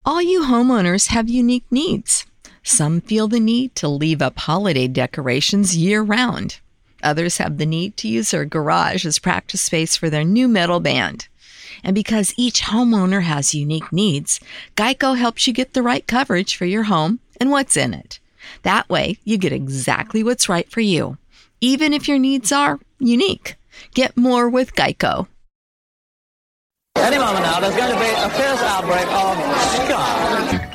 All you homeowners have unique needs. Some feel the need to leave up holiday decorations year-round. Others have the need to use their garage as practice space for their new metal band. And because each homeowner has unique needs, Geico helps you get the right coverage for your home and what's in it. That way, you get exactly what's right for you, even if your needs are unique. Get more with Geico. Any moment now, there's going to be a fierce outbreak of ska.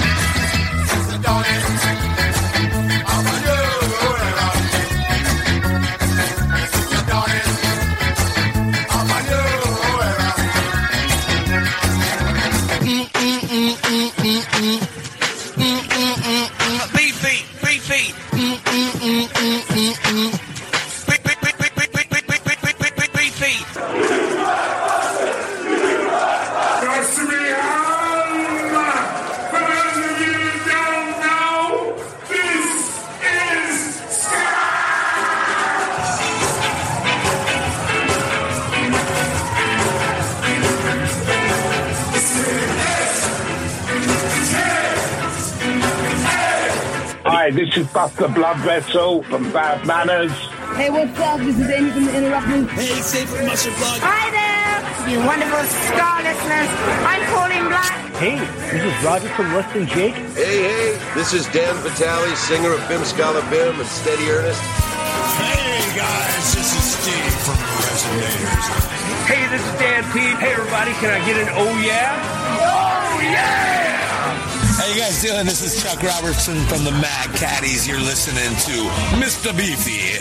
Hi, this is Buster Bloodvessel from Bad Manners. Hey, what's up? This is Amy from The Interrupters. Hey, Safe from Muscle Plug. Hi there, you wonderful Scar listeners. I'm Pauline Black. Hey, this is Roger from Less Than Jake. Hey, this is Dan Vitale, singer of Bim Scala Bim and Steady Ernest. Hey, guys, this is Steve from The Resonators. Hey, this is Dan Pete. Hey, everybody, can I get an oh yeah? Oh yeah! How you guys doing? This is Chuck Robertson from the Mad Caddies. You're listening to Mr. Beefy.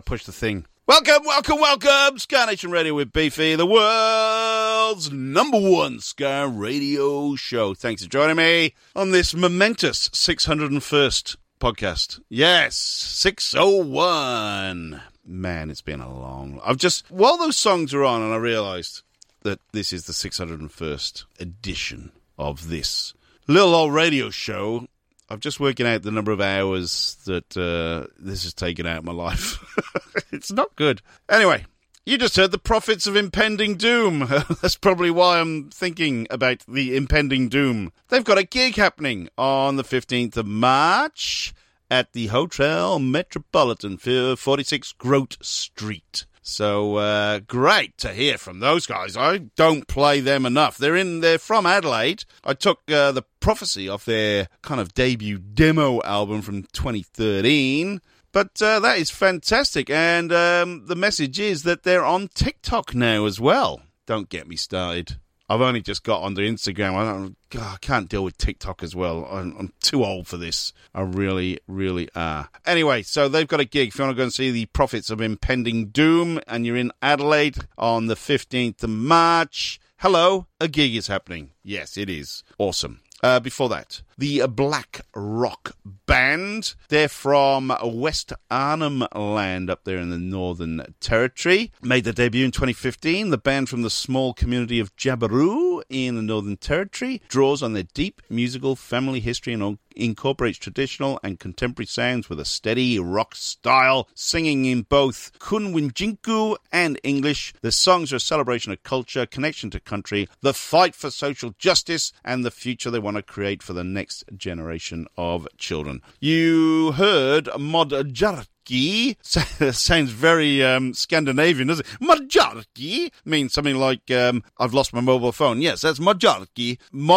push the thing. Welcome, Ska Nation Radio with Beefy, the world's #1 ska radio show. Thanks for joining me on this momentous 601st podcast. Yes, 601. Man, it's been a long... While those songs are on, and I realised that this is the 601st edition of this little old radio show, I'm just working out the number of hours that this has taken out of my life. It's not good. Anyway, you just heard the prophets of impending doom. That's probably why I'm thinking about the impending doom. They've got a gig happening on the 15th of March at the Hotel Metropolitan, 46 Grote Street. So, great to hear from those guys. I don't play them enough. They're from Adelaide. I took the Prophecy off their kind of debut demo album from 2013. But that is fantastic. And the message is that they're on TikTok now as well. Don't get me started. I've only just got onto Instagram. I can't deal with TikTok as well. I'm too old for this. I really, really are. Anyway, so they've got a gig. If you want to go and see the Prophets of Impending Doom, and you're in Adelaide on the 15th of March, hello, a gig is happening. Yes, it is. Awesome. Before that, the Black Rock Band. They're from West Arnhem Land up there in the Northern Territory. Made their debut in 2015. The band from the small community of Jabiru in the Northern Territory draws on their deep musical family history and incorporates traditional and contemporary sounds with a steady rock style, singing in both Kunwinjinku and English. The songs are a celebration of culture, connection to country, the fight for social justice, and the future they want to create for the next generation of children. You heard Modjarki. Sounds very Scandinavian, doesn't it? Modjarki means something like, I've lost my mobile phone. Yes, that's Modjarki.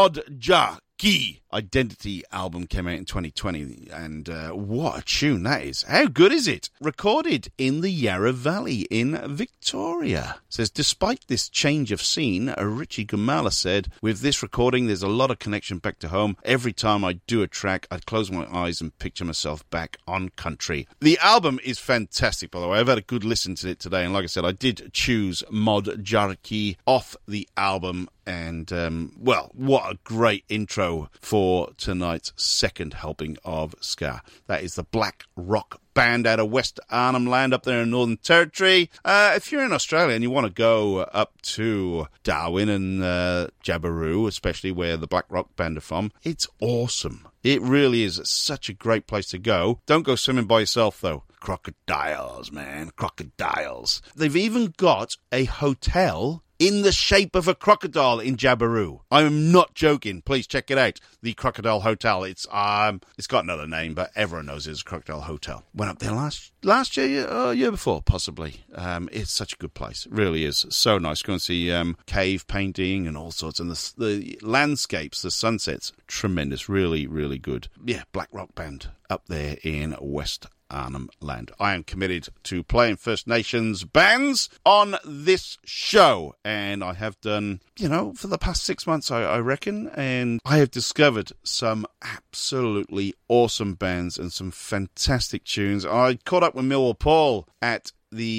Modjarki. Identity album came out in 2020, and what a tune that is. How good is it? Recorded in the Yarra Valley in Victoria. Says, despite this change of scene, Richie Gumala said, with this recording, there's a lot of connection back to home. Every time I do a track, I close my eyes and picture myself back on country. The album is fantastic, by the way. I've had a good listen to it today, and like I said, I did choose Modjarki off the album. And, well, what a great intro for tonight's second helping of ska. That is the Black Rock Band out of West Arnhem Land up there in Northern Territory. If you're in Australia and you want to go up to Darwin and Jabiru, especially where the Black Rock Band are from, it's awesome. It really is such a great place to go. Don't go swimming by yourself, though. Crocodiles, man. Crocodiles. They've even got a hotel in the shape of a crocodile in Jabiru. I'm not joking. Please check it out. The Crocodile Hotel. It's got another name, but everyone knows it's a Crocodile Hotel. Went up there last year, year before, possibly. It's such a good place. It really is. So nice. Go and see cave painting and all sorts. And the landscapes, the sunsets, tremendous. Really, really good. Yeah, Black Rock Band up there in West Arnhem Land. I am committed to playing First Nations bands on this show, and I have done, for the past 6 months, I reckon, and I have discovered some absolutely awesome bands and some fantastic tunes. I caught up with Millwall Paul at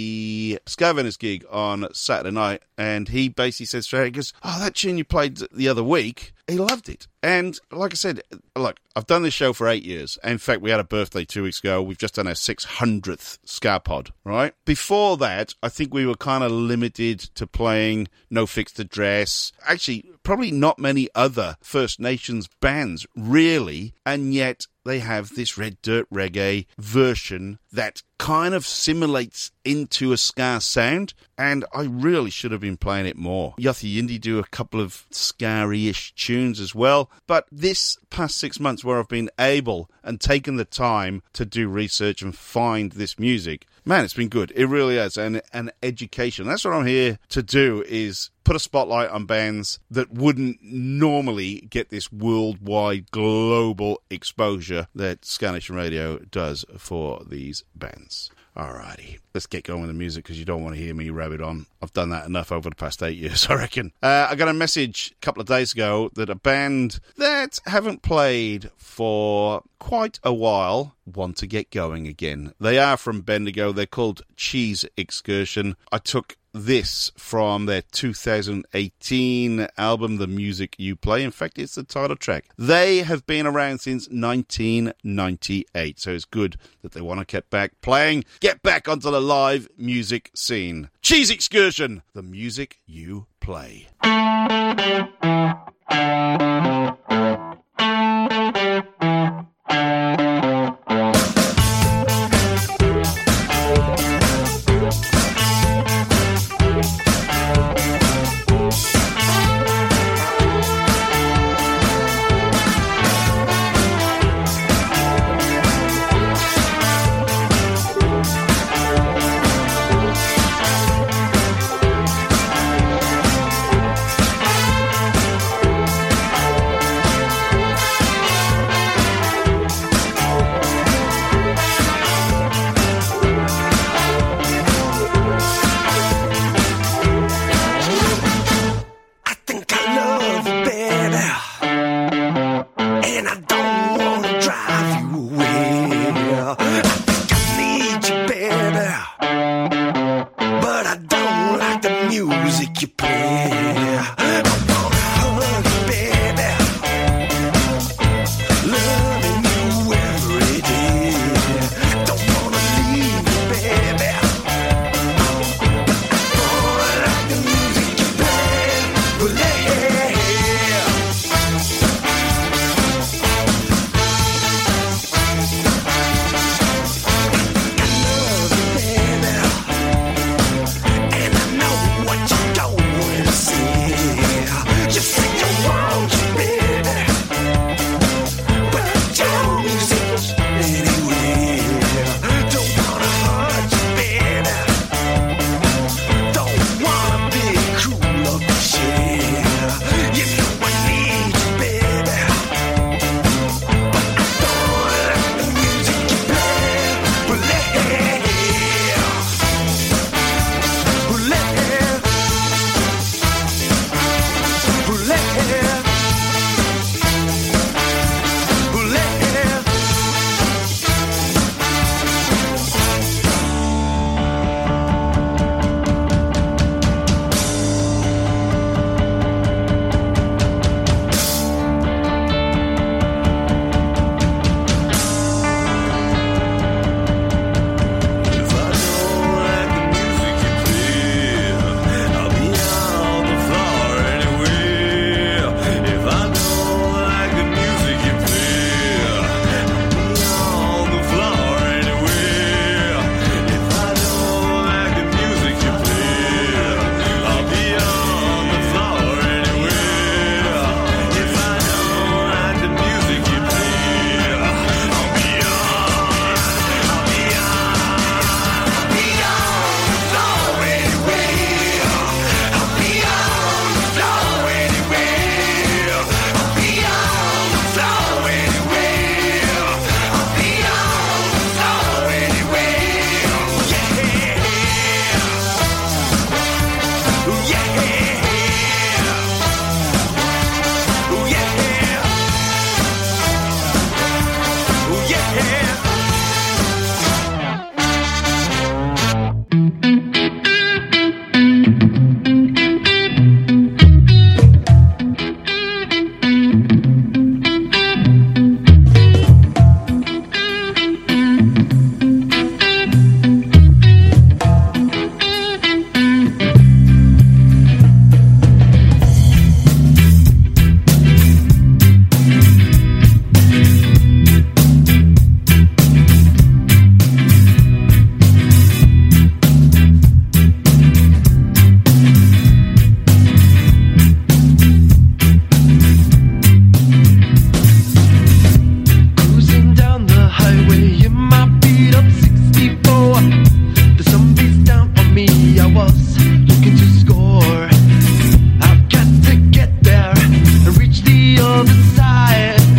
the Scavengers gig on Saturday night, and he basically said straight, he goes, that tune you played the other week, he loved it. And like I said, look, I've done this show for 8 years. In fact, we had a birthday 2 weeks ago. We've just done our 600th Ska Pod, right? Before that, I think we were kind of limited to playing No Fixed Address. Actually, probably not many other First Nations bands, really. And yet they have this Red Dirt Reggae version that kind of simulates into a ska sound, and I really should have been playing it more. Yothu Yindi do a couple of ska-ish tunes as well, but this past 6 months where I've been able and taken the time to do research and find this music, man, it's been good. It really is, and an education. That's what I'm here to do, is put a spotlight on bands that wouldn't normally get this worldwide, global exposure that Ska Nation Radio does for these bands. Alrighty, let's get going with the music because you don't want to hear me rabbit on. I've done that enough over the past 8 years, I reckon. I got a message a couple of days ago that a band that haven't played for quite a while want to get going again. They are from Bendigo. They're called Cheese Excursion. I took this from their 2018 album, The Music You Play. In fact, it's the title track. They have been around since 1998, so it's good that they want to get back playing, get back onto the live music scene. Cheese Excursion, The Music You Play.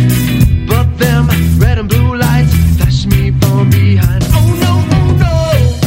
Red and blue lights flash me from behind. Oh no, oh no.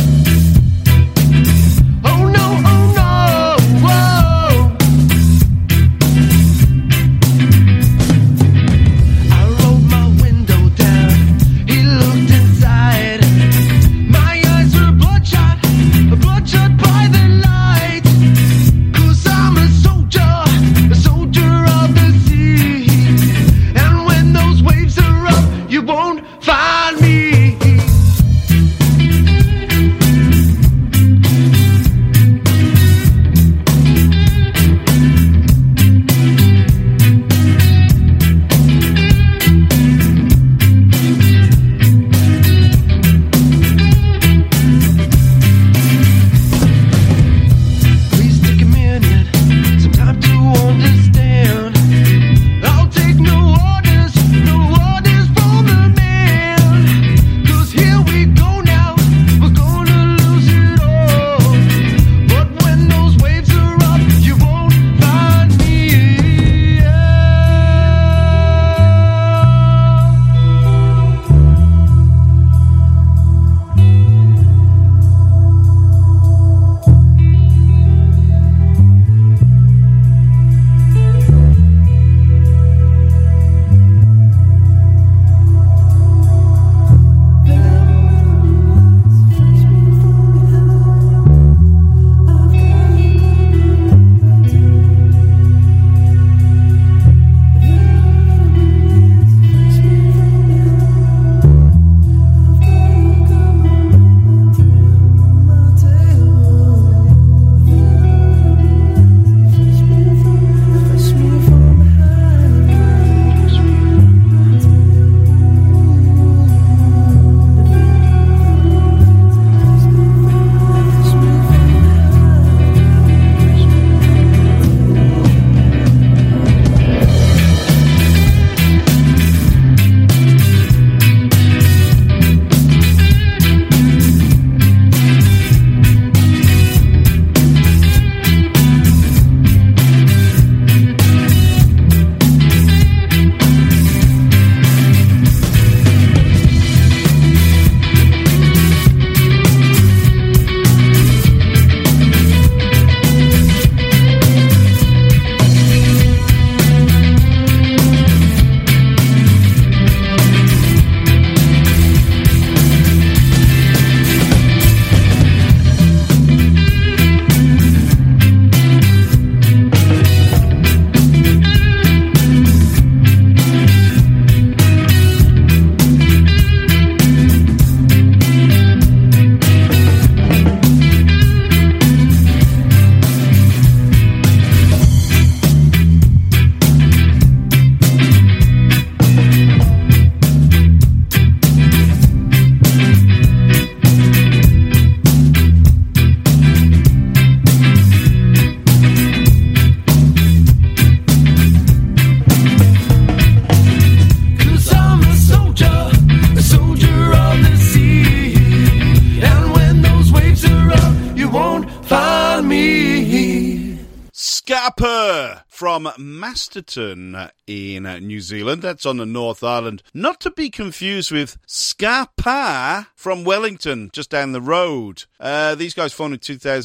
Ska Per from Masterton in New Zealand. That's on the North Island. Not to be confused with Ska Pa from Wellington, just down the road. These guys formed in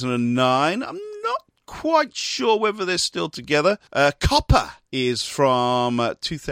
2009. I'm not quite sure whether they're still together. Copper is from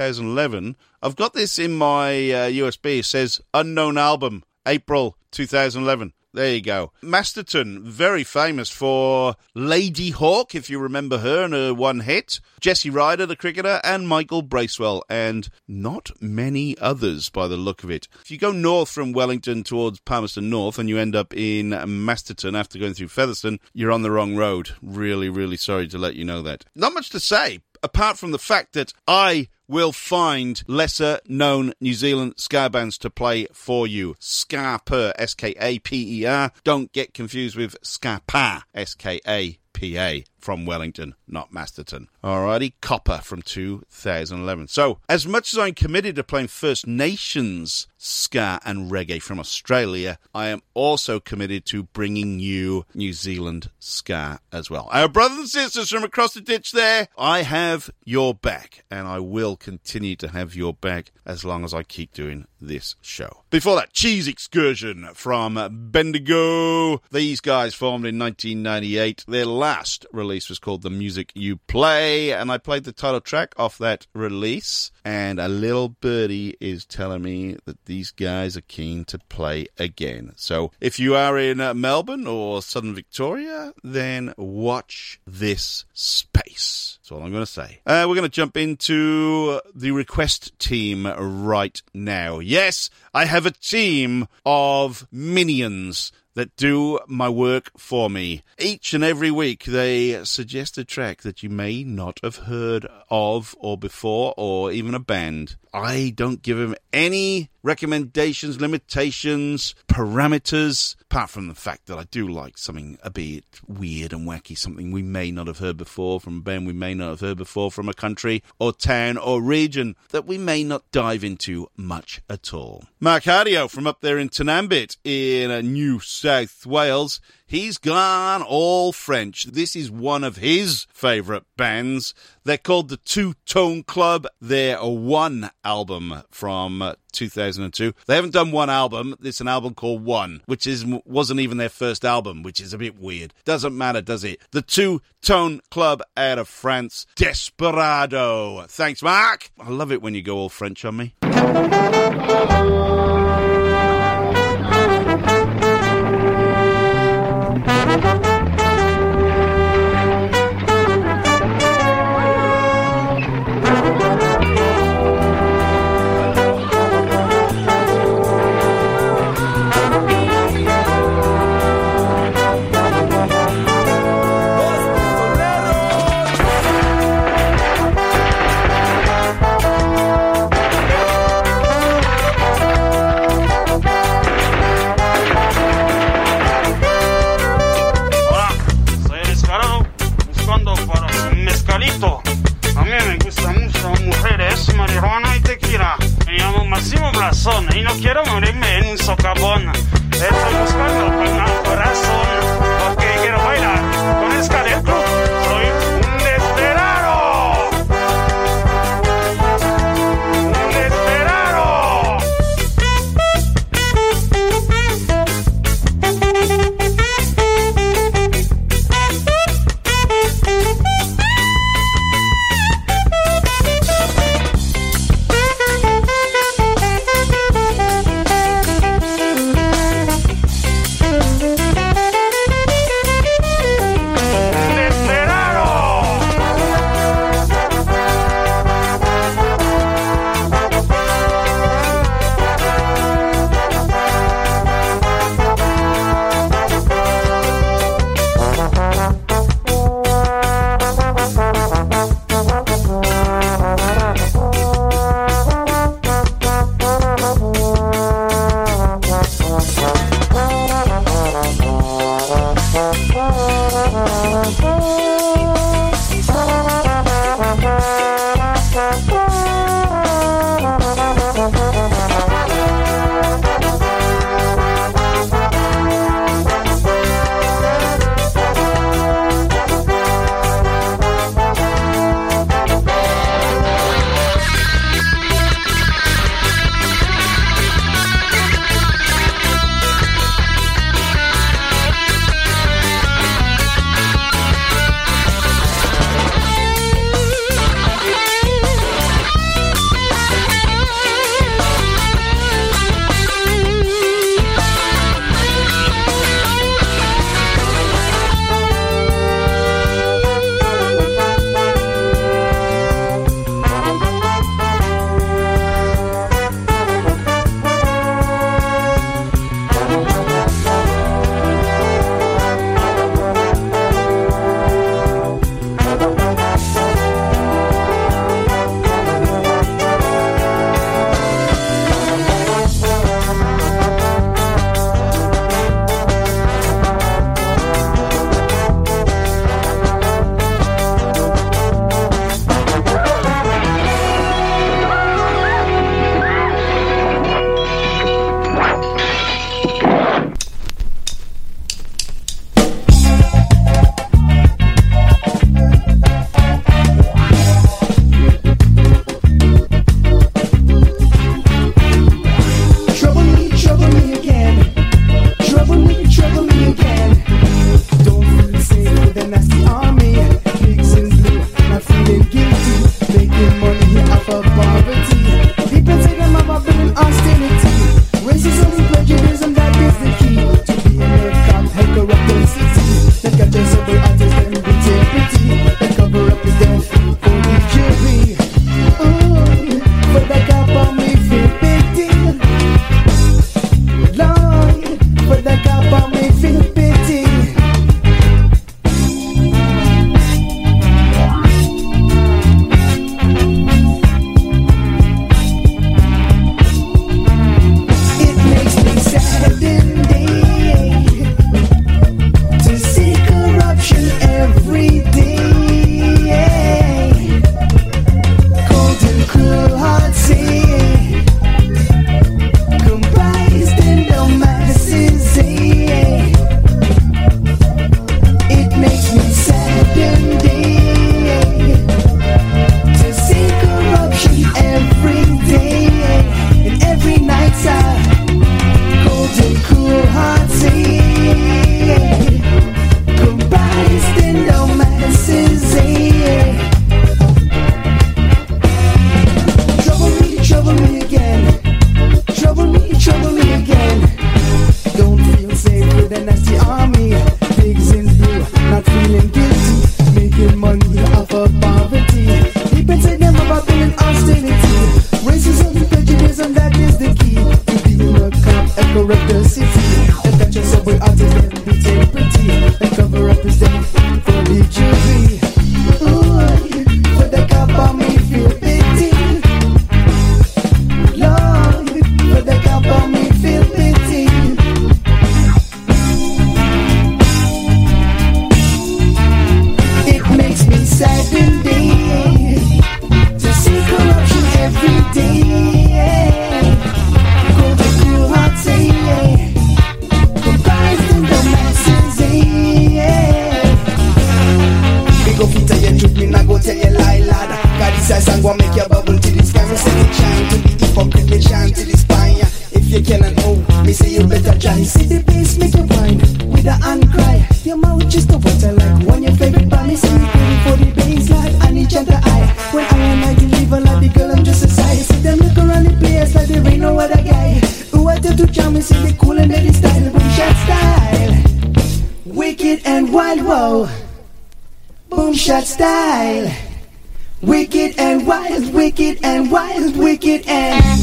2011. I've got this in my USB. It says unknown album, April 2011. There you go. Masterton, very famous for Lady Hawk, if you remember her and her one hit. Jesse Ryder, the cricketer, and Michael Bracewell, and not many others by the look of it. If you go north from Wellington towards Palmerston North and you end up in Masterton after going through Featherstone, you're on the wrong road. Really, really sorry to let you know that. Not much to say, apart from the fact that I will find lesser-known New Zealand ska bands to play for you. Ska Per, S-K-A-P-E-R. Don't get confused with Ska Pa, S-K-A-P-A, from Wellington, not Masterton. Alrighty, Copper from 2011. So, as much as I'm committed to playing First Nations ska and reggae from Australia, I am also committed to bringing you New Zealand ska as well. Our brothers and sisters from across the ditch there, I have your back, and I will continue to have your back as long as I keep doing this show. Before that, Cheese Excursion from Bendigo. These guys formed in 1998. Their last release was called The Music You Play, and I played the title track off that release, and a little birdie is telling me that these guys are keen to play again. So if you are in Melbourne or Southern Victoria, then watch this space. That's all I'm going to say. We're going to jump into the request team right now. Yes, I have a team of minions that do my work for me. Each and every week they suggest a track that you may not have heard of or before, or even a band. I don't give them any recommendations, limitations, parameters, apart from the fact that I do like something a bit weird and wacky, something we may not have heard before from a band we may not have heard before, from a country or town or region that we may not dive into much at all. Mark Hardio from up there in Tanambit in New South Wales, he's gone all French. This is one of his favourite bands. They're called the Two Tone Club. They're a one album from 2002. They haven't done one album. It's an album called One, which wasn't even their first album, which is a bit weird. Doesn't matter, does it? The Two Tone Club out of France. Desperado. Thanks, Mark. I love it when you go all French on me. Y no quiero morirme en un socavón. Estoy buscando con el corazón, porque quiero bailar con el ska del club. Soy un desesperado. Un desesperado. cup of me feel pity. It makes me sad indeed to see corruption every day. Cold and cruel hearts say, comprised in the masses. It makes me sad indeed to see corruption every day and every night's cold and cruel hearts say, comprised in the masses. Trouble me again. Trouble me again. Don't feel safe with a nasty army. Pigs in blue, not feeling guilty. Making money off of poverty. Deep inside them about being austerity. Racism, prejudice, and that is the key to being a cop and correct the city. And catch us up with artists and be take pretty. And cover up his death for the jury. Ooh, for the cop on me feel pity. Lord, for the cop on me feel pity. It makes me sad indeed to see corruption every day. Cold and cruel hearts say, comprised in the masses. Big up Peter, you truth me, not go tell you lie, lad. God, this eyes and go make your bubble till the sky. Me say it shine to the hypocrite, me chant till the spine. If you cannot move, me say you better try. See the bass make you whine with a hand cry. Your mouth just a water like one your favorite band. Me say you ready for the bass like I need you to eye. When I am like deliver like the girl, I'm just a sigh. See them look around the place like there ain't no other guy. Who I tell to jam, me say they cool and they style. Boom shot style, wicked and wild, whoa. Boom shot style, wicked and wild, wicked and wild, wicked and.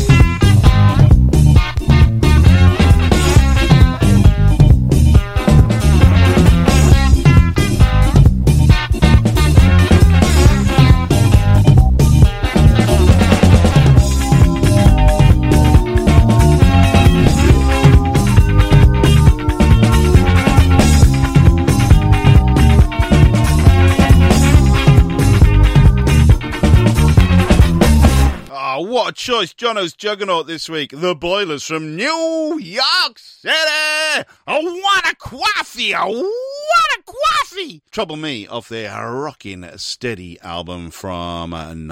What a choice. Jono's Juggernaut this week. The Boilers from New York City. What a coffee. What a coffee. Trouble Me off their Rockin' Steady album from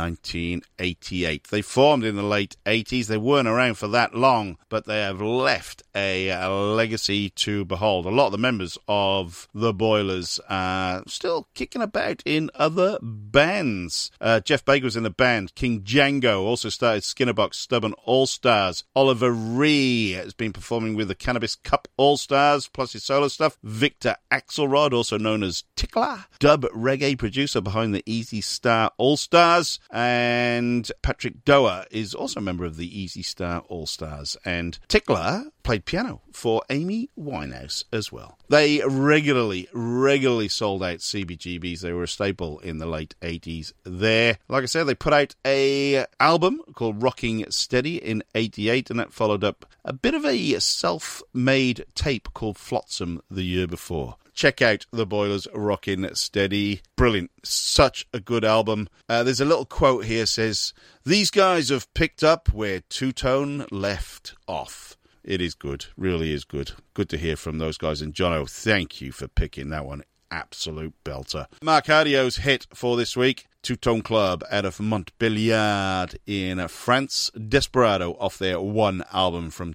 1988. They formed in the late 80s. They weren't around for that long, but they have left a legacy to behold. A lot of the members of the Boilers are still kicking about in other bands. Jeff Baker was in the band. King Django also started Skinnerbox Stubborn All-Stars. Oliver Ree has been performing with the Cannabis Cup All-Stars, plus his solo stuff. Victor Axelrod, also known as Tickler, dub reggae producer behind the Easy Star All-Stars. And Patrick Doa is also a member of the Easy Star All-Stars. And Tickler played piano for Amy Winehouse as well. They regularly sold out CBGBs. They were a staple in the late 80s there. Like I said, they put out a album called Rocking Steady in 88, and that followed up a bit of a self-made tape called Flotsam the year before. Check out the Boilers Rockin' Steady. Brilliant. Such a good album. There's a little quote here says, "These guys have picked up where Two-Tone left off." It is good. Really is good. Good to hear from those guys. And Jono, thank you for picking that one. Absolute belter. Mark Hardio's hit for this week, Two-Tone Club out of Montbéliard in France. Desperado off their One album from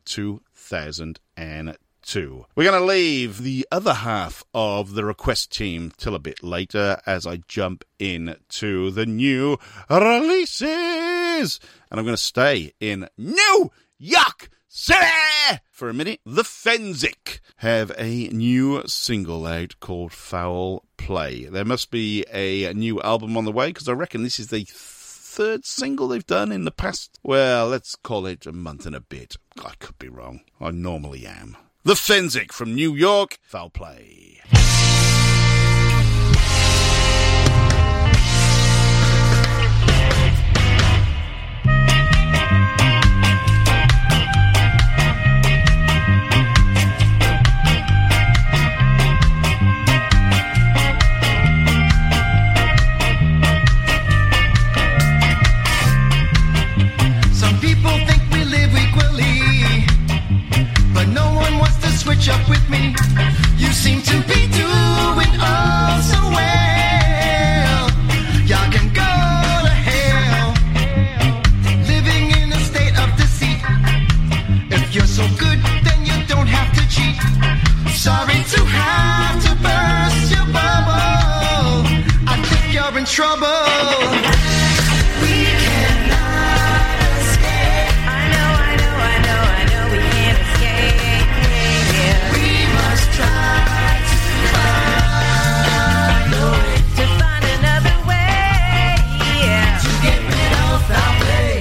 2002. We're going to leave the other half of the request team till a bit later as I jump into the new releases. And I'm going to stay in New York City for a minute. The Fensick have a new single out called Foul Play. There must be a new album on the way, because I reckon this is the third single they've done in the past, well, let's call it a month and a bit. I could be wrong. I normally am. The Fenzik from New York, Foul Play. Switch up with me. You seem to be doing all so well. Y'all can go to hell, living in a state of deceit. If you're so good, then you don't have to cheat. Sorry to have to burst your bubble. I think you're in trouble. We cannot escape. I know we can't escape. Try to find a way, to find another way, yeah, to get rid of our way.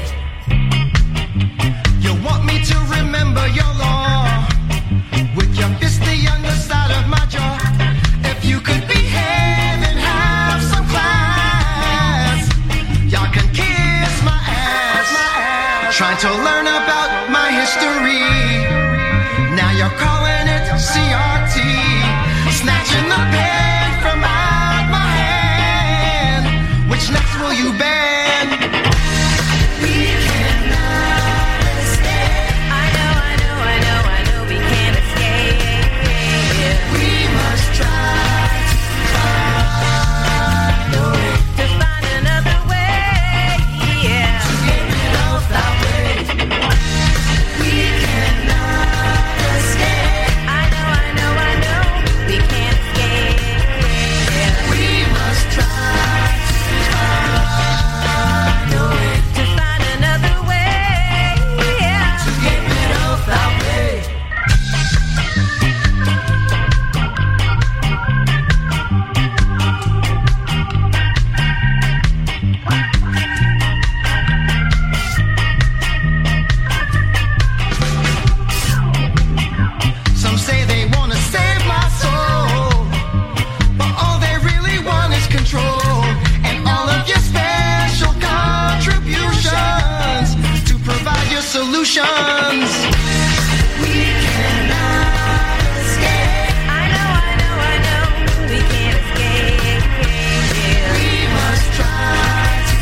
You want me to remember your law with your fist the underside of my jaw. If you could behave and have some class, y'all can kiss my ass. Trying to learn about my history. Now you're calling it CRT, snatching the pen from out my hand. Which next will you ban? We cannot escape. I know we can't escape. We must try to find a way, to find another way, yeah, to get rid of our way. We cannot escape. I know, we can't escape. We must try to find a way, to find another way, yeah, to get rid of our way. Some say they wanna save my soul, but all they really want is control, and all of your special contributions to provide your solutions. We cannot escape. I know, we can't escape. We must try to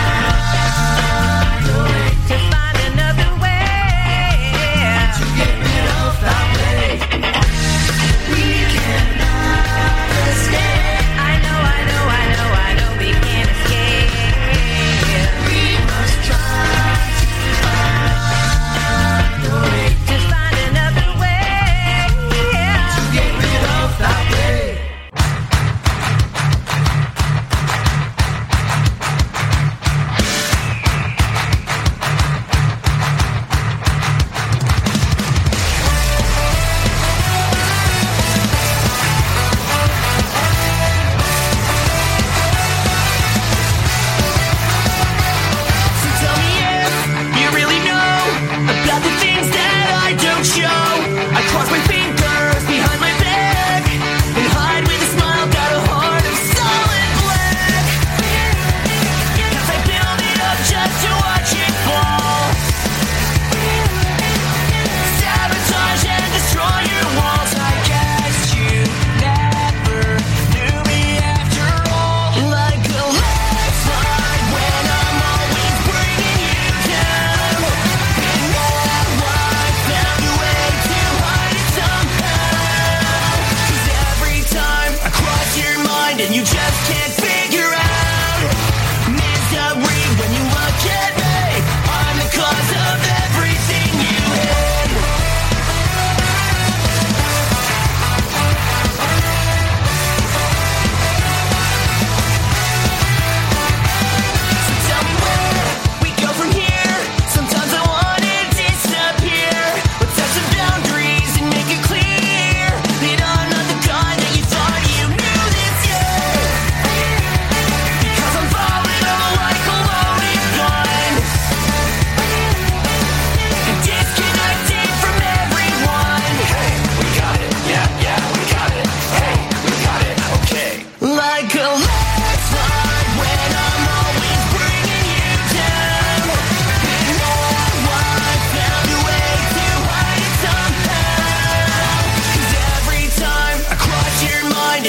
find a way, to find another way, to get rid of our way. We cannot escape. I know, we can't escape. We must try to find a way.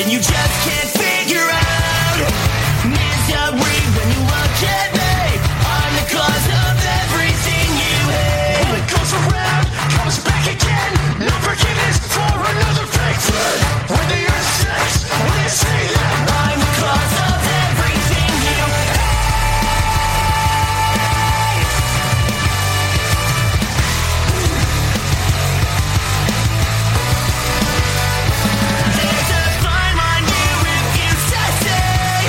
and you just can't figure out misery when you look at me. I'm the cause of everything you hate. When it goes around, comes back again. No forgiveness for another fake friend. When they are sex, when they say that I'm the cause of everything you hate. There's a fine line you refuse to see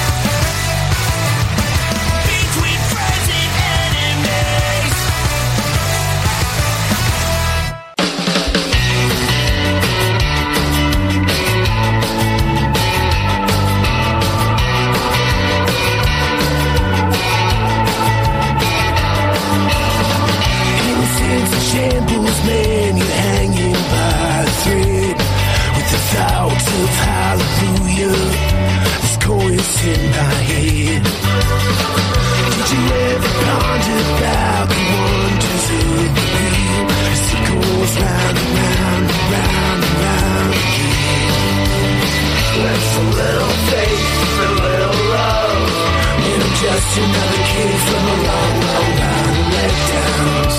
between friends and enemies. Innocence in shambles, man, you're hanging by a thread with the thoughts of hallelujah. This chorus in my head. Did you ever ponder about the wonders of the wheel as it goes round and round and round and round again? With a little faith, a little love, and I'm just another kid from a long, long line of letdowns.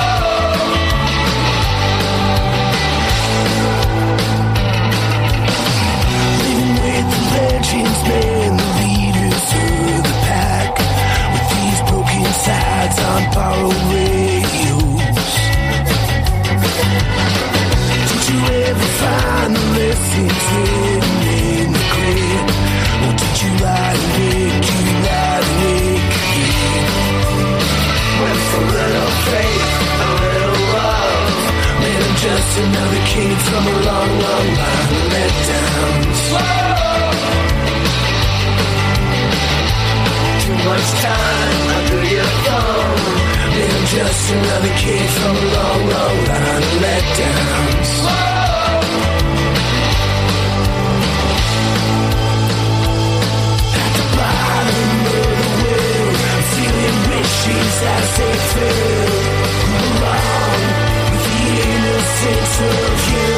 Living with the legends, man, the leaders of the pack, with these broken sides on borrowed radios. Did you ever find the lessons hidden in the grid? Or did you lie awake again? With a little faith, a little love, man, I'm just another kid from a long, long line of letdowns. Too much time under your thumb, man, I'm just another kid from a long, long line of letdowns. At the bottom of the world, I'm feeling wishes as they fill along with the innocence of you.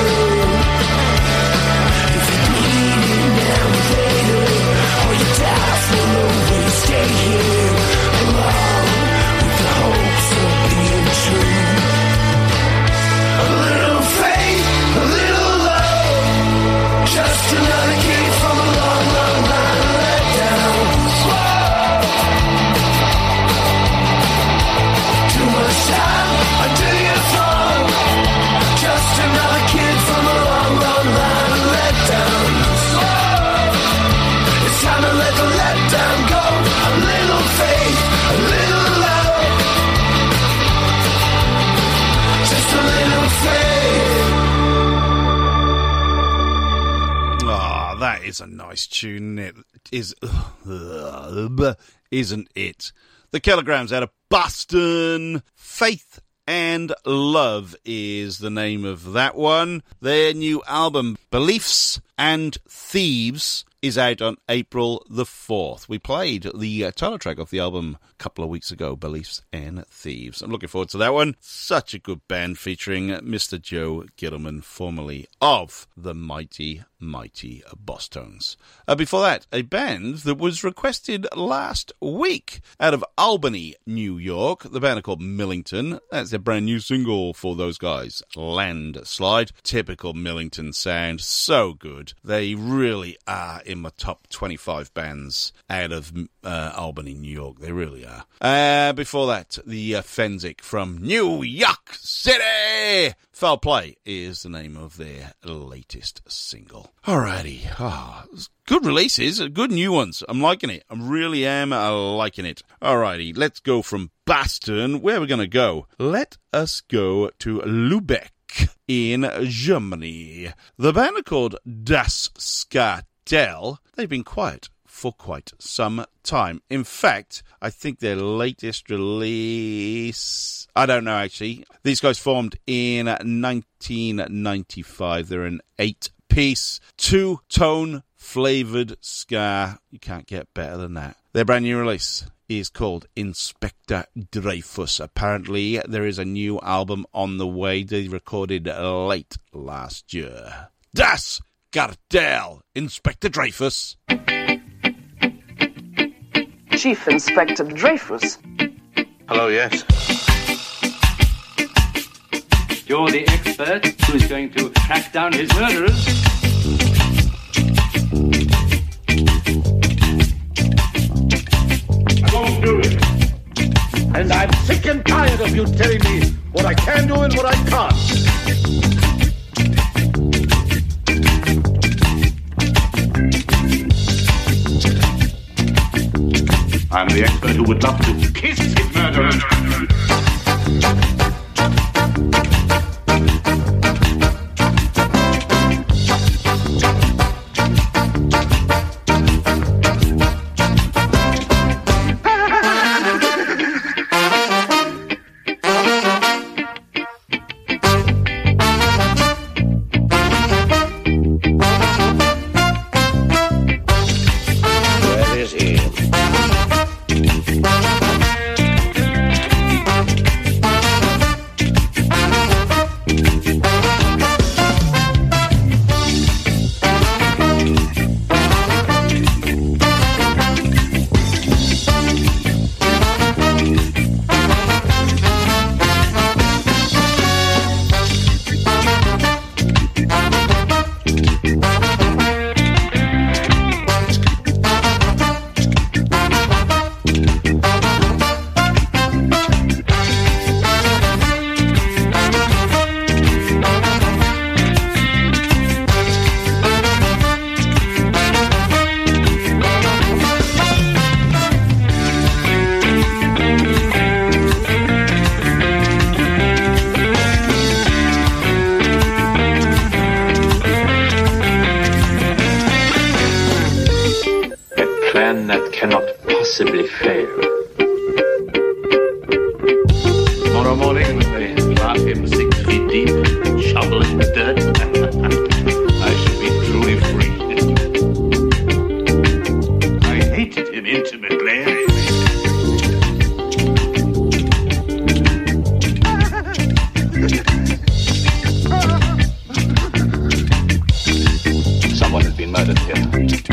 If you're bleeding now or later, all your doubts will always stay here, along with the hopes of being true. A little faith, a little love, just another kid from a long, long line of letdowns. Too much time under your thumb, just another kid from a long, long line of letdowns. It's time to let the letdown go. A little faith, a little love, just a little faith. Ah, that is a nice tune, isn't it? The Kilograms out of Boston. Faith and Love is the name of that one. Their new album, Beliefs and Thieves, is out on April the 4th. We played the title track of the album a couple of weeks ago, Beliefs and Thieves. I'm looking forward to that one. Such a good band featuring Mr. Joe Gittleman, formerly of the Mighty Bosstones. Before that, a band that was requested last week out of Albany, New York. The band are called Millington. That's their brand new single for those guys, Landslide. Typical Millington sound, so good. They really are in my top 25 bands out of Albany, New York. They really are. Before that, the Fensick from New York City. Foul Play is the name of their latest single. Alrighty. Good releases, good new ones. I'm liking it. I really am liking it. Alrighty, let's go from Boston. Where are we going to go? Let us go to Lübeck in Germany. The band are called Das Skartel. They've been quiet for quite some time. In fact, I think their latest release, I don't know actually. These guys formed in 1995. They're an 8-piece, 2-tone flavoured ska. You can't get better than that. Their brand new release is called Inspector Dreyfus. Apparently, there is a new album on the way. They recorded late last year. Das Cartel, Inspector Dreyfus. Chief Inspector Dreyfus. Hello, yes. You're the expert who's going to track down his murderers. I won't do it. And I'm sick and tired of you telling me what I can do and what I can't. I'm the expert who would love to kiss his murderer. Where is he? That cannot possibly fail. Tomorrow morning, when they laugh him 6 feet deep, shovel in the dirt, I shall be truly free. I hated him intimately. Someone has been murdered here.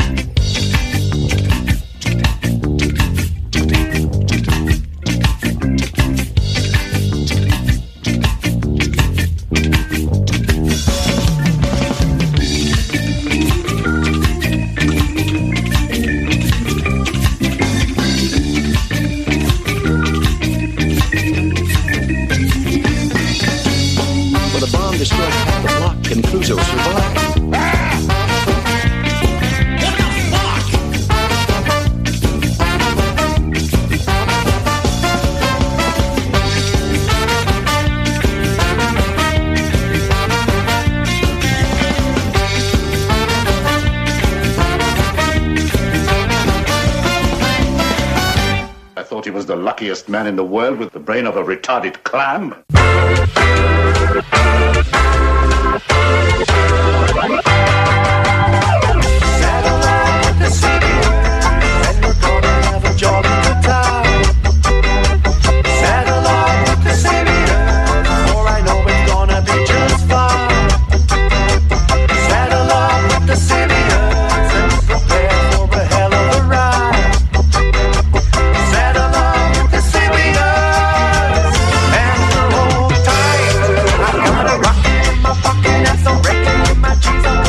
He was the luckiest man in the world with the brain of a retarded clam. Rock in my pocket and some breaking with my jeans.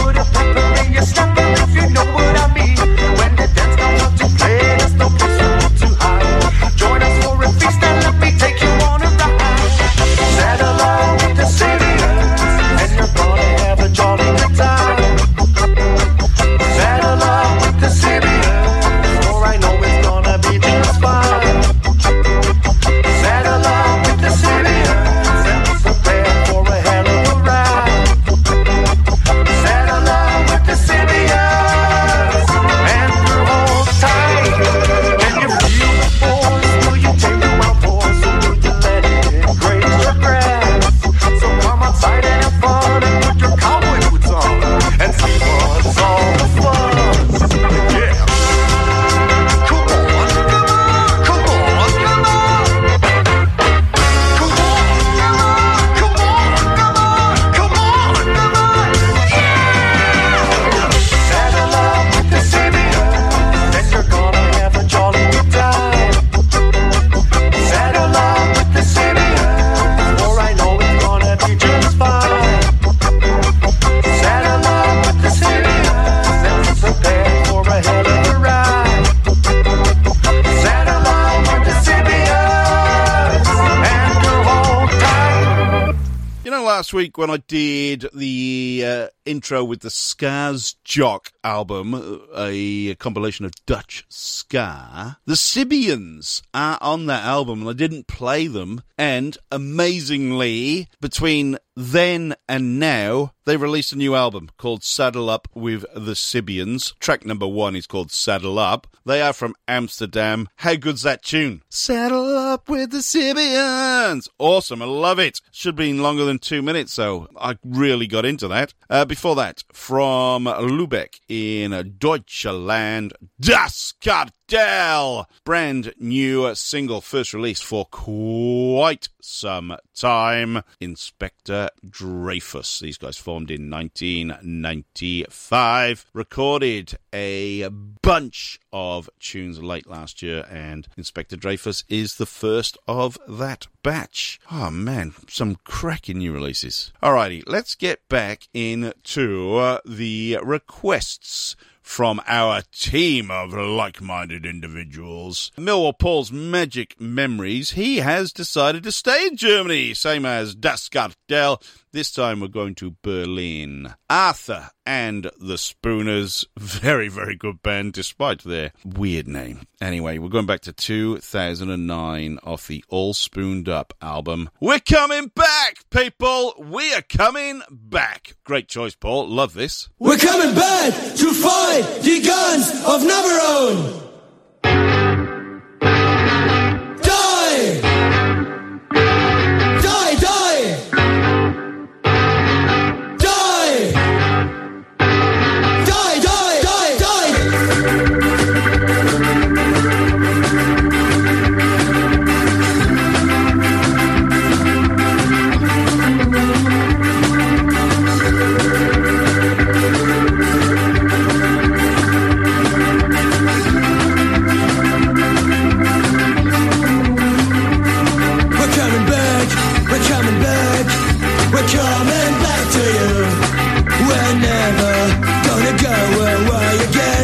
last week when I did the intro with the Scars Jock album, a compilation of Dutch ska, the Sibians are on that album, and I didn't play them. And amazingly, between then and now, they released a new album called Saddle Up with the Sibians. Track number 1 is called Saddle Up. They are from Amsterdam. How good's that tune? Saddle Up with the Sibians. Awesome, I love it. Should have been longer than 2 minutes, so I really got into that. Before that, from Lübeck in Deutschland, Das Kartel. Brand new single, first released for quite some time. Inspector Dreyfus. These guys formed in 1995. Recorded a bunch of tunes late last year, and Inspector Dreyfus is the first of that batch. Oh man, some cracking new releases. Alrighty, let's get back into the requests from our team of like-minded individuals. Millwall Paul's Magic Memories. He has decided to stay in Germany, same as Das Kartel. This time we're going to Berlin. Arthur and the Spooners. Very, very good band, despite their weird name. Anyway, we're going back to 2009 off the All Spooned Up album. We're coming back, people! We are coming back. Great choice, Paul. Love this. We're coming back to fight the guns of Navarone. Die! Die, die! Die! Die, die, die, die! We're coming back to you. We're never gonna go away again.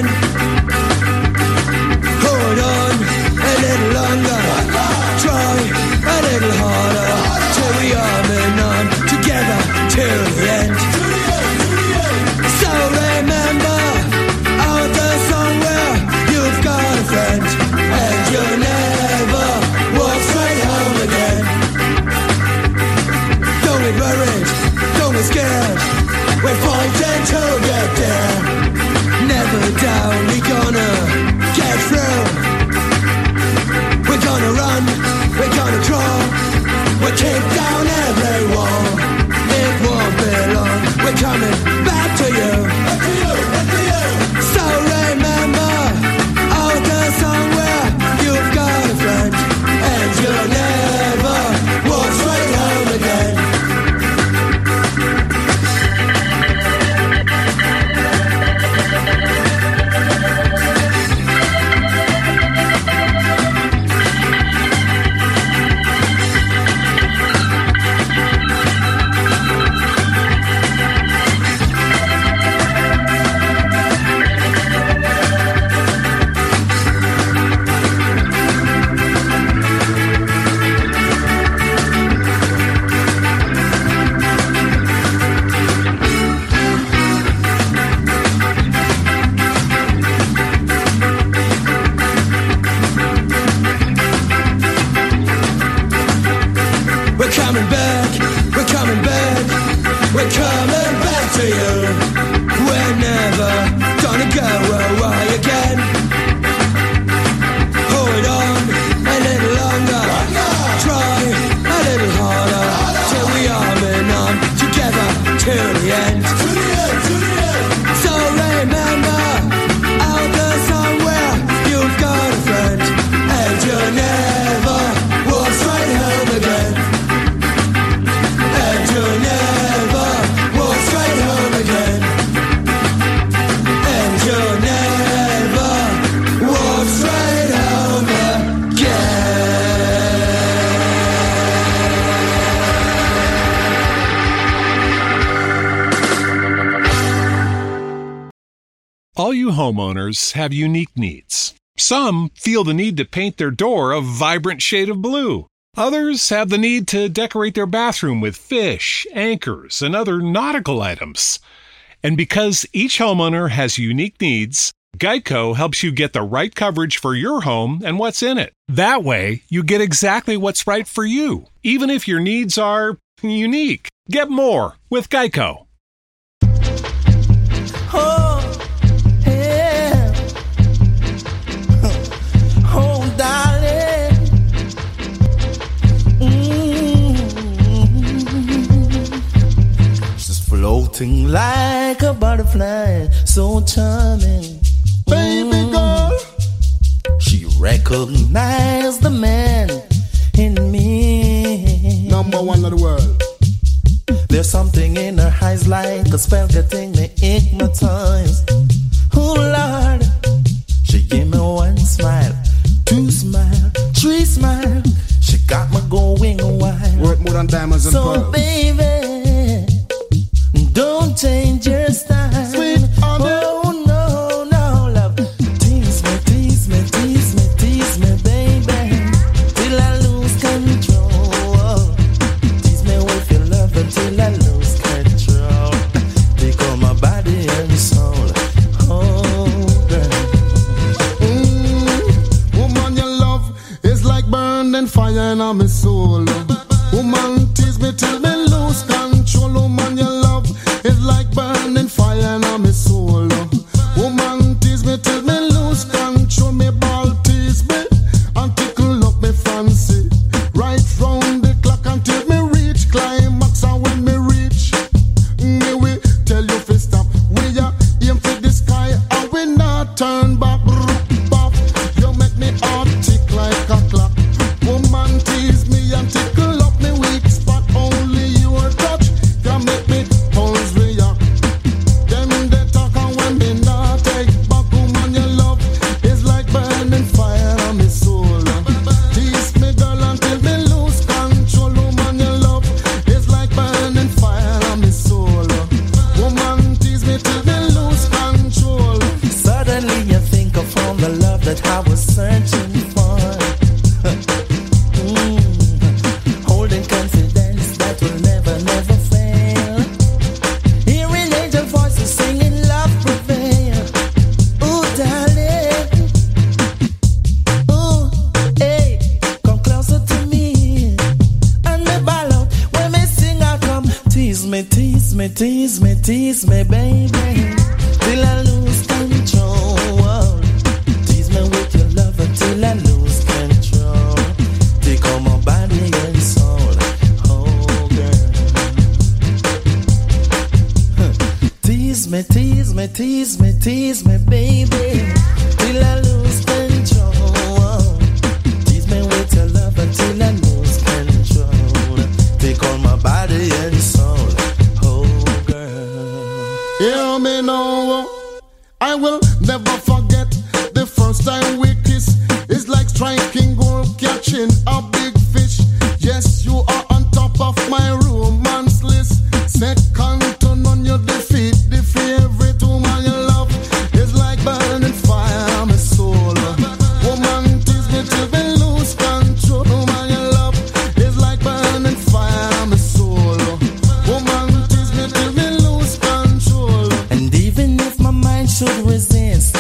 Hold on a little longer. Try a little harder. Till we arm in arm together till the end. So remember out the song where you've got a friend and you'll never walk straight home again. Don't be worried, don't be scared. We're fighting to get there. Never down, we're gonna get through. We're gonna run, we're gonna crawl. We'll kick down every wall. It won't be long, we're coming back to you. So remember out the song where you've got a friend and you'll never walk straight home again. We're coming back to you. We're never gonna go away again. Hold on a little longer. Try a little harder. Till we arm in arm together till the end. So remember out the song where you've got a friend and you'll never walk straight home again. And you'll never walk straight home again. And you'll never walk straight home again. All you homeowners have unique needs. Some feel the need to paint their door a vibrant shade of blue. Others have the need to decorate their bathroom with fish, anchors, and other nautical items. And because each homeowner has unique needs, Geico helps you get the right coverage for your home and what's in it. That way, you get exactly what's right for you, even if your needs are unique. Get more with Geico. Oh, yeah. Oh, darling. She's floating like a butterfly, so charming. Baby girl, she recognized the man in me. Number one of the world. There's something in her eyes like a spell getting me hypnotized. Oh Lord, she gave me one smile, two smile, three smile. She got me going wild. Worth more than diamonds and pearls. So baby, don't change your style. Sweet honey. Oh no, no love. Tease me, tease me, tease me, tease me, baby, till I lose control. Tease me with your love until I lose control. Become my body and soul. Oh girl. Woman, your love is like burning fire in my soul. Woman, tease me till me lose control. Woman, your love is like burning fire in my soul. Woman, tease me till me lose control. Me ball tease me and tickle up me fancy. Right round the clock until me reach climax. And when me reach, me will tell you fi stop. We are aim for the sky and we not turn back. You make me heart tick like a clock. Woman, tease me and tickle up me weak spot. Only your touch can make me pulse react. Them they talk and when me not take back. Woman, your love is like burning fire on me soul. Tease me girl until me lose control. Woman, your love is like burning fire on me soul. Woman, tease me till me lose control. Suddenly you think I found the love that I was searching for. Holding confidence that will never, never fail. Hearing angel voices singing love prevail. Ooh, darling. Ooh, hey, come closer to me. And me ball out when me sing I come. Tease me, tease me, tease me, tease me, baby, till I lose control. Tease me with your love until I lose control. Take all my body and soul. Oh girl. Tease me, tease me, tease me, tease me, baby, till I lose control. Tease me with your love until I lose control. Take all my body and soul. Oh girl. Hear me now, I will never forget the first time we kissed. It's like striking gold, catching a big fish. Yes, you are on top of my romance list. Second to none, you defeat the favorite woman. Your love is like burning fire, my soul. Woman, tease me till we lose control. Woman, your love is like burning fire, my soul. Woman, tease me till we lose control. And even if my mind should resist,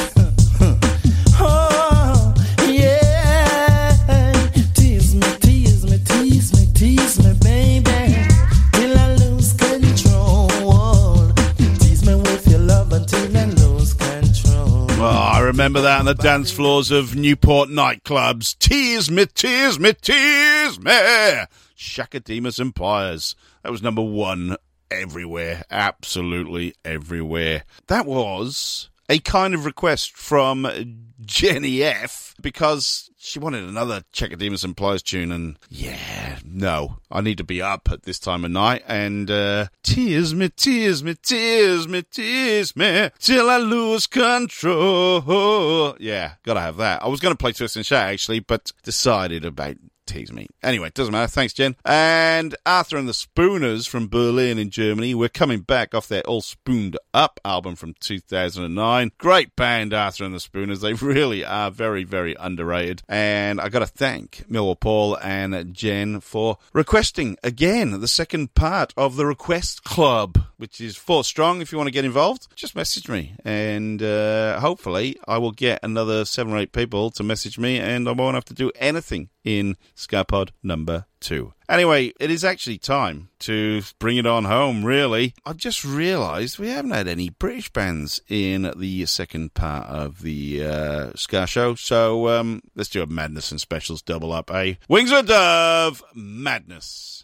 oh yeah, tease me, tease me, tease me, tease me, baby, till I lose control. Tease me with your love until I lose control. Oh, I remember that on the dance floors of Newport nightclubs. Tease me, tease me, tease me. Shakademus and Pliers. That was number one everywhere. Absolutely everywhere. That was a kind of request from Jenny F. because she wanted another Chakademus and Pliers tune, and yeah, no, I need to be up at this time of night, and tease me, tease me, tease me, tease me, till I lose control. Yeah, gotta have that. I was going to play Twist and Shout, actually, but decided about tease me. Anyway, doesn't matter. Thanks, Jen. And Arthur and the Spooners from Berlin in Germany. We're coming back off their All Spooned Up album from 2009. Great band, Arthur and the Spooners. They really are very, very underrated. And I got to thank Millwall Paul and Jen for requesting again the second part of the Request Club, which is 4 strong. If you want to get involved, just message me. And hopefully I will get another 7 or 8 people to message me, and I won't have to do anything in Ska-Pod number 2. Anyway, it is actually time to bring it on home, really. I've just realised we haven't had any British bands in the second part of the Ska Show, so let's do a Madness and Specials double up, eh? Wings of a Dove, Madness.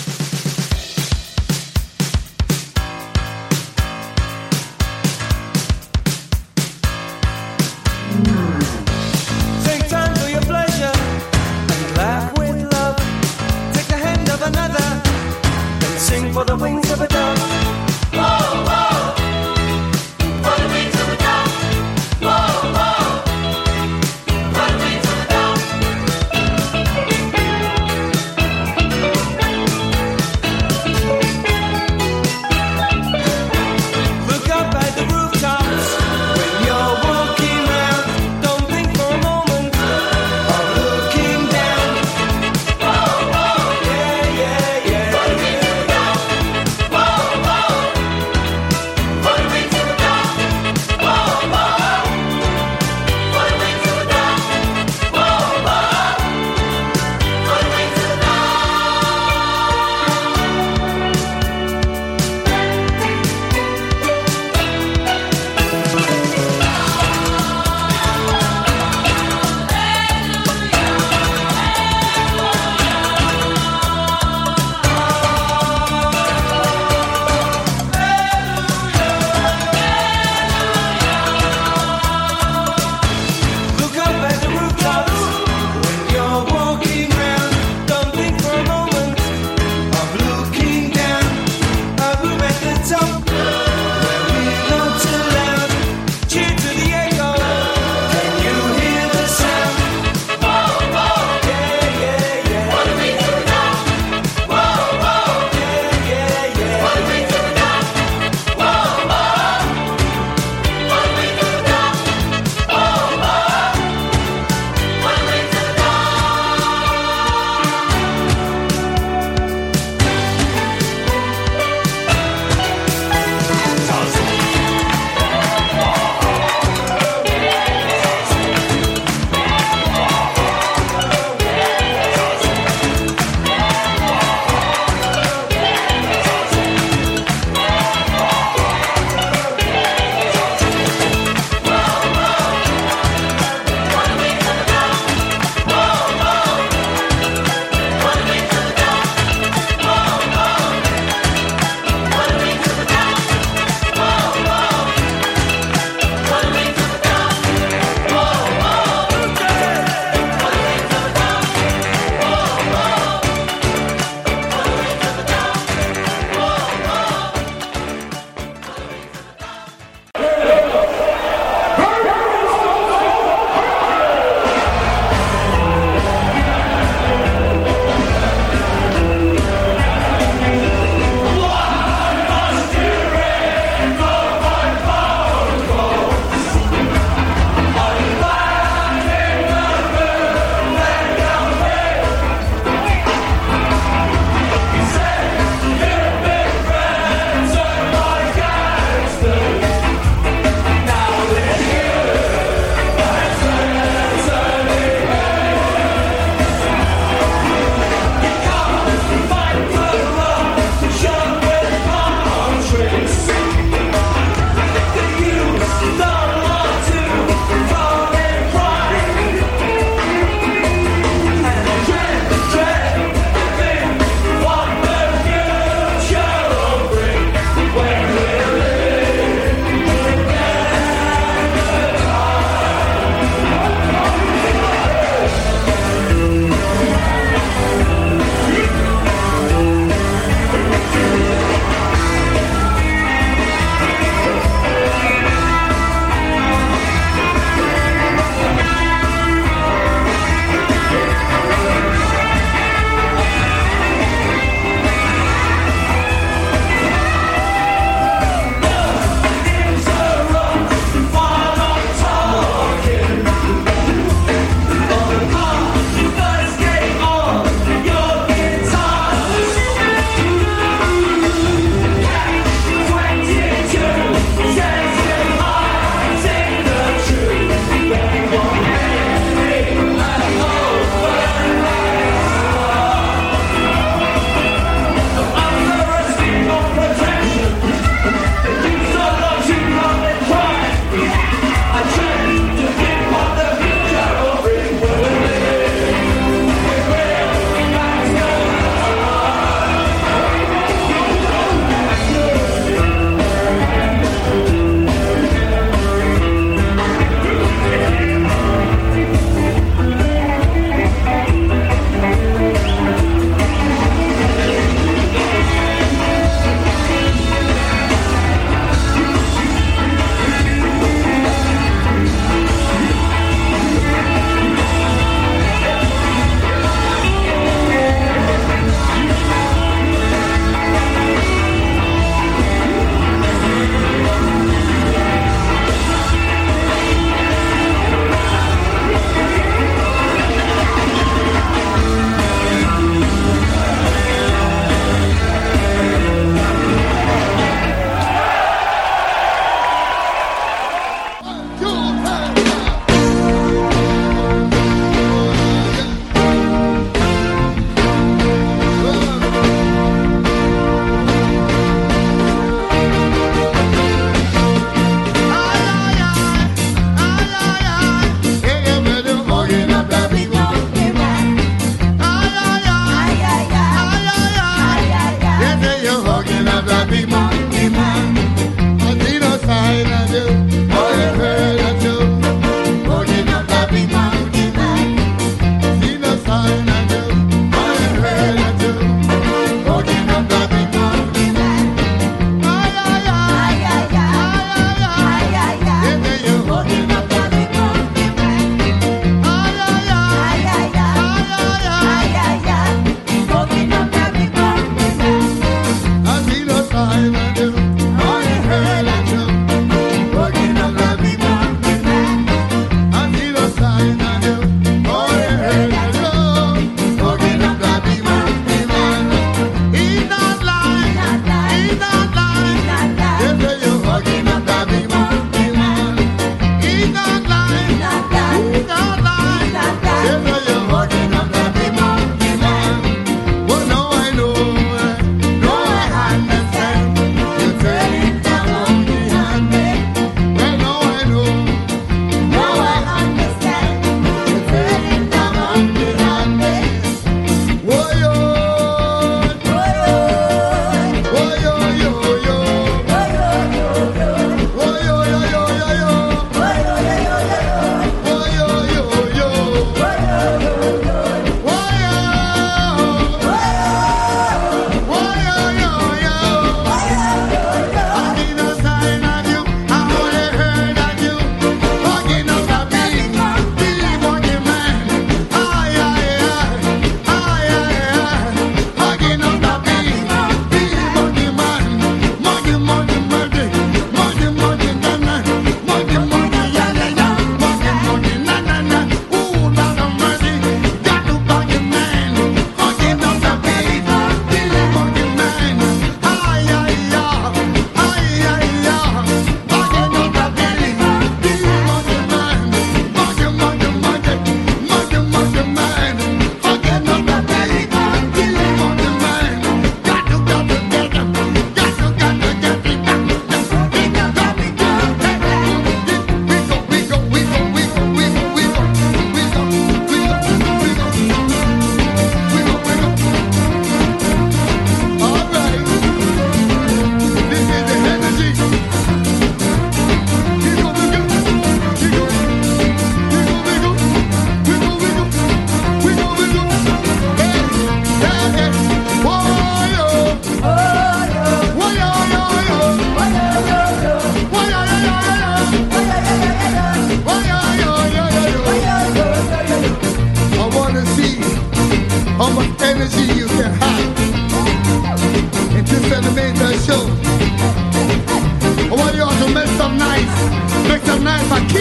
Take time for your pleasure and laugh with love. Take the hand of another and sing for the wings of a dove. Whoa, whoa, for the wings of a dove. Whoa, whoa, for the wings of a dove.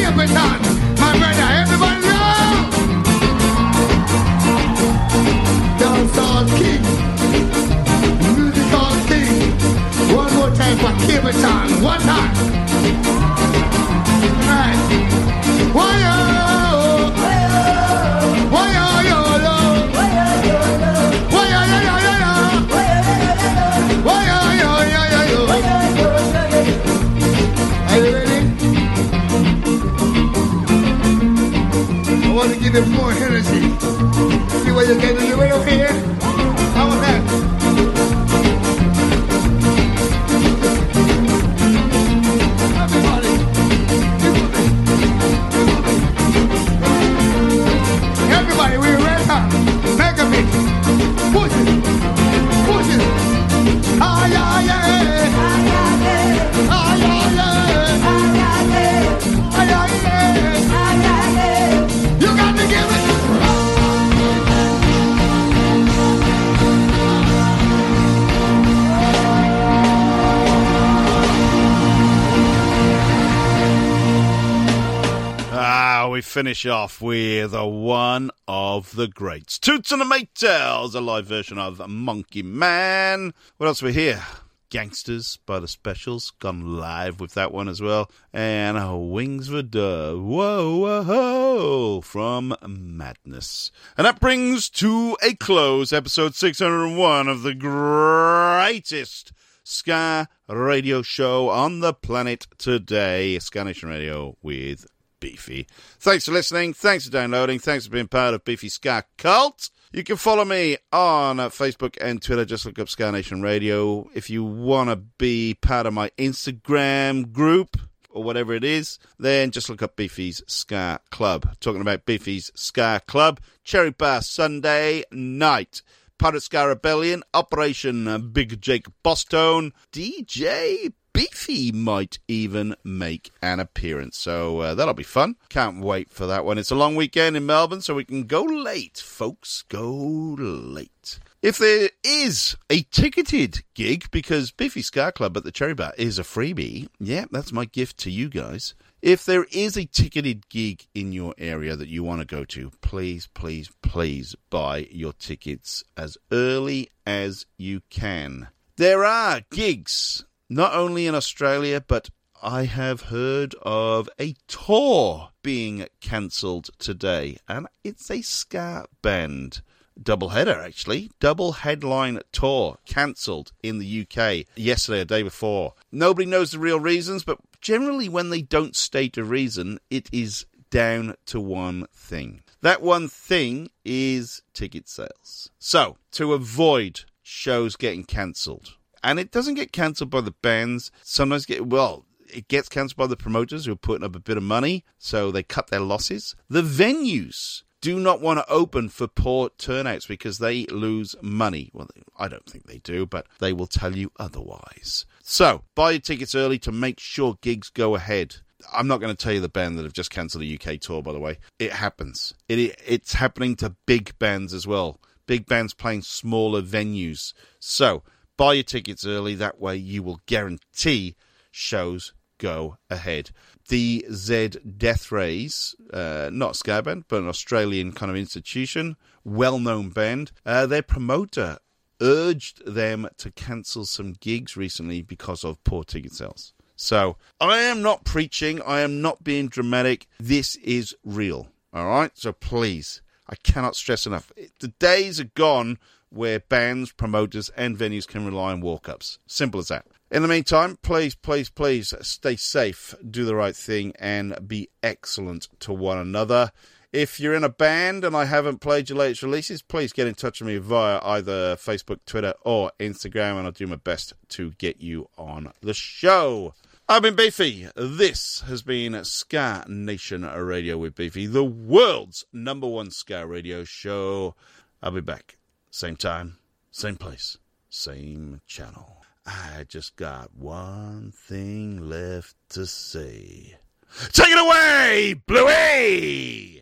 Capitan, my brother, everybody know. Dancehall king, musical king. One more time for Capitan, one time. Right. Why-oh, why-oh-yo-lo, why-oh-yo-yo-yo, why-oh-yo-yo-yo. Are you ready? I want to give them more energy. See what you can do. You ready over here? How about that? Everybody, we're red hot. Make a bit. Push it. Push it. Ah, yeah, yeah. Ah, yeah, yeah. Ah, yeah, yeah. Ah, yeah, yeah. Ah, yeah, yeah. You got to give it. We finish off with one of the greats. Toots and the Maytals, a live version of Monkey Man. What else we hear? Gangsters by the Specials, gone live with that one as well. And Wings of a Dove, whoa, whoa, whoa, from Madness. And that brings to a close episode 601 of the greatest ska radio show on the planet today. Ska Nation Radio with Beefy. Thanks for listening, thanks for downloading, thanks for being part of Beefy Ska Cult. You can follow me on Facebook and Twitter, just look up Ska Nation Radio. If you want to be part of my Instagram group, or whatever it is, then just look up Beefy's Ska Club. Talking about Beefy's Ska Club, Cherry Bar Sunday night, Pirate Ska Rebellion, Operation Big Jake Bostone, DJ Beefy might even make an appearance. So that'll be fun. Can't wait for that one. It's a long weekend in Melbourne, so we can go late, folks. Go late. If there is a ticketed gig, because Beefy Ska Club at the Cherry Bar is a freebie, yeah, that's my gift to you guys. If there is a ticketed gig in your area that you want to go to, please, please, please buy your tickets as early as you can. There are gigs not only in Australia, but I have heard of a tour being cancelled today, and it's a ska band. Doubleheader, actually. Double headline tour cancelled in the UK yesterday or day before. Nobody knows the real reasons, but generally when they don't state a reason, it is down to one thing. That one thing is ticket sales. So, to avoid shows getting cancelled, and it doesn't get cancelled by the bands, sometimes it gets cancelled by the promoters who are putting up a bit of money, so they cut their losses. The venues do not want to open for poor turnouts because they lose money. Well, I don't think they do, but they will tell you otherwise. So, buy your tickets early to make sure gigs go ahead. I'm not going to tell you the band that have just cancelled the UK tour, by the way. It happens. It's happening to big bands as well. Big bands playing smaller venues. So, buy your tickets early. That way you will guarantee shows go ahead. The Z Death Rays, not a ska band, but an Australian kind of institution, well-known band, their promoter urged them to cancel some gigs recently because of poor ticket sales. So, I am not preaching, I am not being dramatic, this is real, alright? So please, I cannot stress enough, the days are gone where bands, promoters and venues can rely on walk-ups. Simple as that. In the meantime, please, please, please stay safe, do the right thing, and be excellent to one another. If you're in a band and I haven't played your latest releases, please get in touch with me via either Facebook, Twitter, or Instagram, and I'll do my best to get you on the show. I've been Beefy. This has been Ska Nation Radio with Beefy, the world's #1 ska radio show. I'll be back. Same time, same place, same channel. I just got one thing left to say. Take it away, Bluey!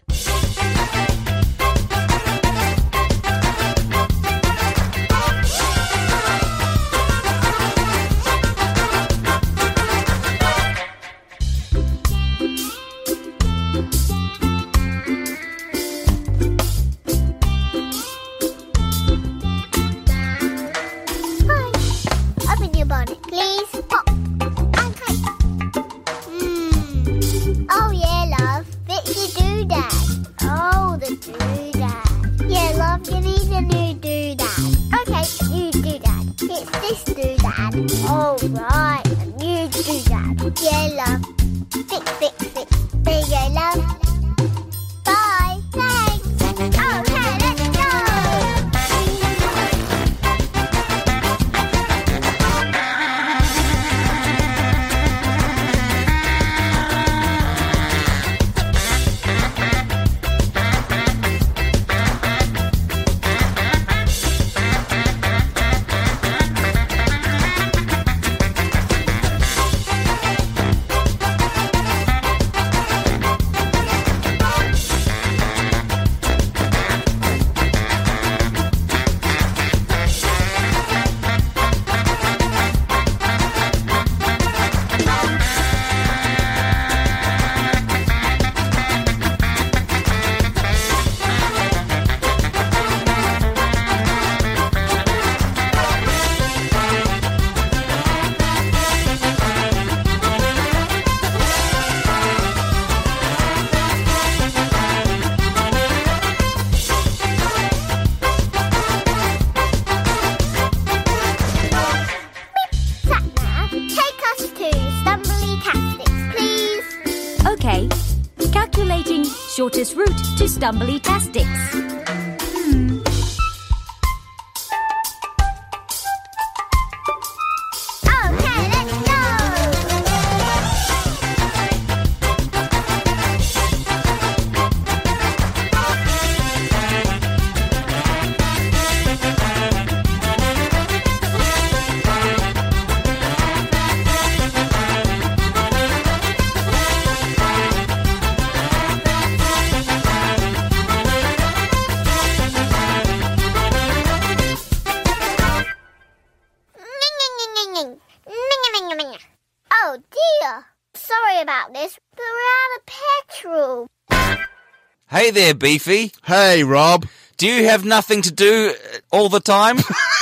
Okay. Calculating shortest route to Stumbly-tastics. Oh dear. Sorry about this, but we're out of petrol. Hey there, Beefy. Hey, Rob. Do you have nothing to do all the time?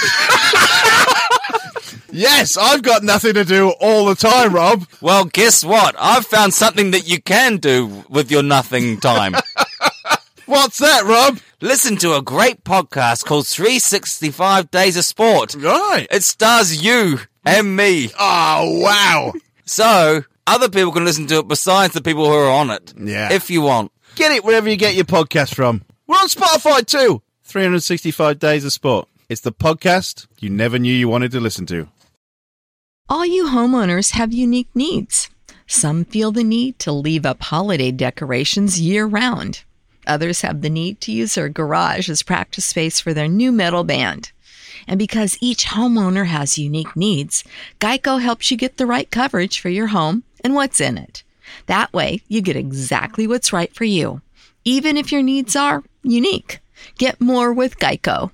Yes, I've got nothing to do all the time, Rob. Well, guess what? I've found something that you can do with your nothing time. What's that, Rob? Listen to a great podcast called 365 Days of Sport. Right. It stars you and me. Oh, wow. So, other people can listen to it besides the people who are on it. Yeah. If you want. Get it wherever you get your podcast from. We're on Spotify too. 365 Days of Sport. It's the podcast you never knew you wanted to listen to. All you homeowners have unique needs. Some feel the need to leave up holiday decorations year-round. Others have the need to use their garage as practice space for their new metal band. And because each homeowner has unique needs, Geico helps you get the right coverage for your home and what's in it. That way, you get exactly what's right for you, even if your needs are unique. Get more with Geico.